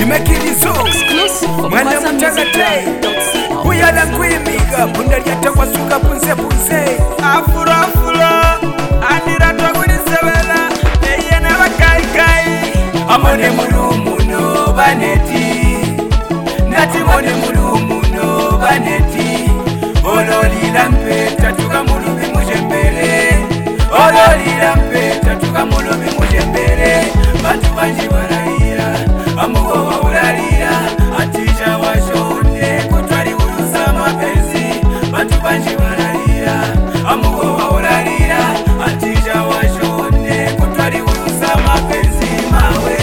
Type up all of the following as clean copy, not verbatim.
Imekilizo Mwana mutagate Kuyala kuimiga Bunda liyatakwa suka punze punze Afuro Aniratwa kunisebela Eye na wakai kai Amone mulumuno baneti Nati mone mulumuno baneti Ololila mpeta tuka mulubi mujembele Ololila mpeta tuka mulubi mujembele Bantu banji barahira Amugo waurarira Atija washone Kutwari urusa mapenzi Bantu banji barahira Amugo waurarira Atija washone Kutwari urusa mapenzi mawe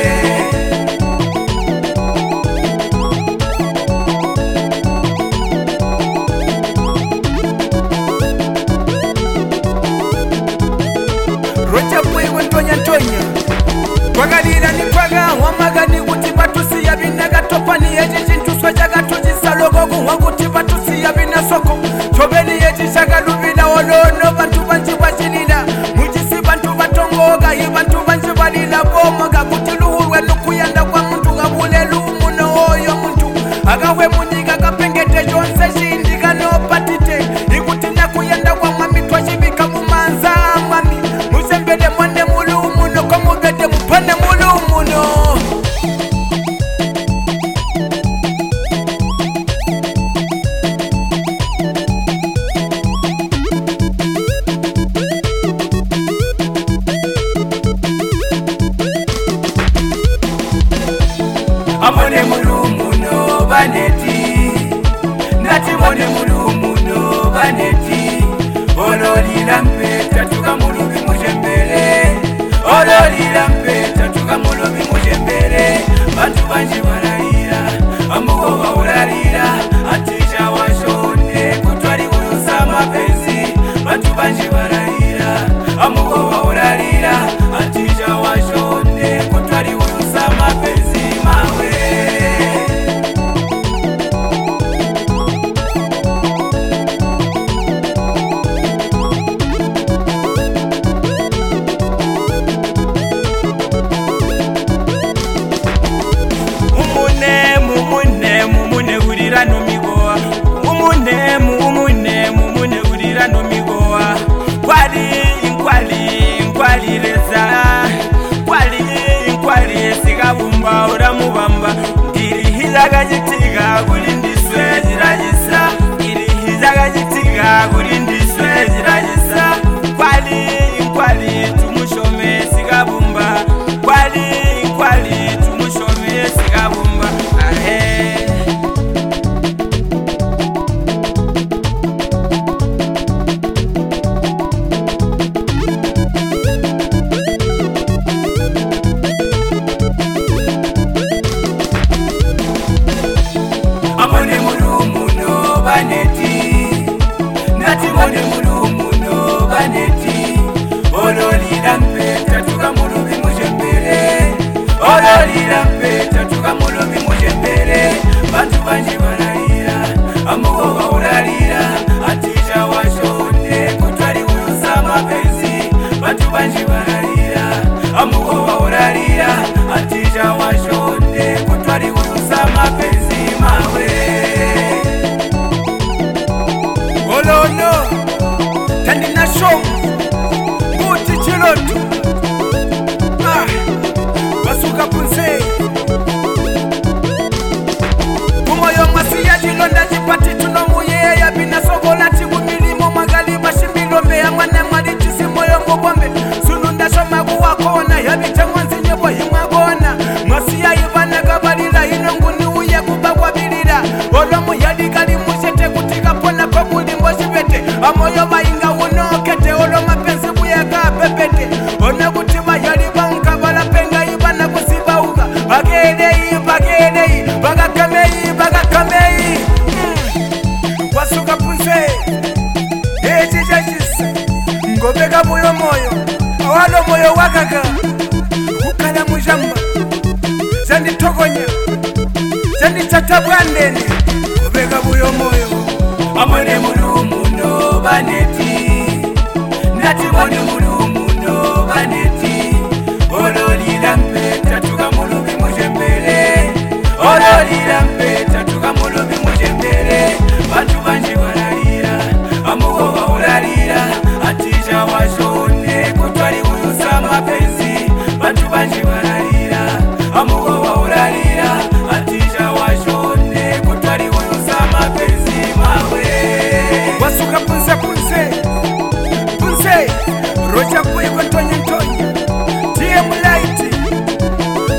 Rocha pwewe ntonya Twagalira ni twaga wamagani kuti batusi ya binaga topani yeji chintuswa jaga tujisalogo kuwanguti batusi ya binasoko chobeni yeji shaga lubina olono bantu banji wajilila mujisi bantu batongoga yi bantu banji balila bomoga kuti luhulwe nukuyanda kwa muntu gabule lumuno oyo muntu agawe munyiga gapengete jonse shindika no patite ikuti nyakuyanda kwa mwami twashibika mumanza mwami musembele mwande mulumuno komugede mupane mulumuno Amone mulumuno baneti Nati mone mulumuno baneti Ololila mpeta tuka mulubi mujembele Ololila mpeta tuka mulubi mujembele Bantu banji barahira Amugo waurarira Atija washone Kutwari urusa mapenzi Bantu banji barahira Amugo waurarira Atija washone Kutwari urusa mapenzi mawe Mumune urira no migoa Mumune urira no migoa Kwali reza Kwali sigabumba uramubamba Irihizaga jitiga gurindiswe ziragisa Irihizaga jitiga gurindiswe ziragisa Kwali tumushome sigabumba Kwali tumushome sigabumba Ahe Amone mulumuno baneti Nati mone mulumuno baneti Ololila mpeta tuka mulubi mujembele Ololila mpeta tuka mulubi mujembele Bantu banji barahira Amugo waurarira Atija washone Kutwari urusa mapenzi Bantu banji barahira Amugo waurarira Atija washone Kutwari urusa mapenzi mawe Olono Tandina show Nguti chilotu Basuka punse Kumoyo masiya jilonda jipati tunomuye ya bina sogola chigumilimo magali bashimbilombe ya mwane mwali chisi moyo ngobombe Sununda shoma kuwakona ya bicha mwanzi nyebo himagona Masiya ibana gabalila inonguni uye kubagwa bilila Olomu yalikali mushete kutika pona pabuli mboshibete Amoyo bayinga unokete olo mapenzi buyega pepete Ona kutiba yaliba unkabala penga ibana kusibauga Bagelei, bagakamei Wasuka punse Ejijajise Ngobega buyo moyo Awalo moyo wakaga Ukala mujamba Zandi togonya Zandi chatabwandene Ngobega buyo moyo Amone mulumuno baneti Nati mone mulumuno baneti Ololila mpeta tuka mulubi mujembele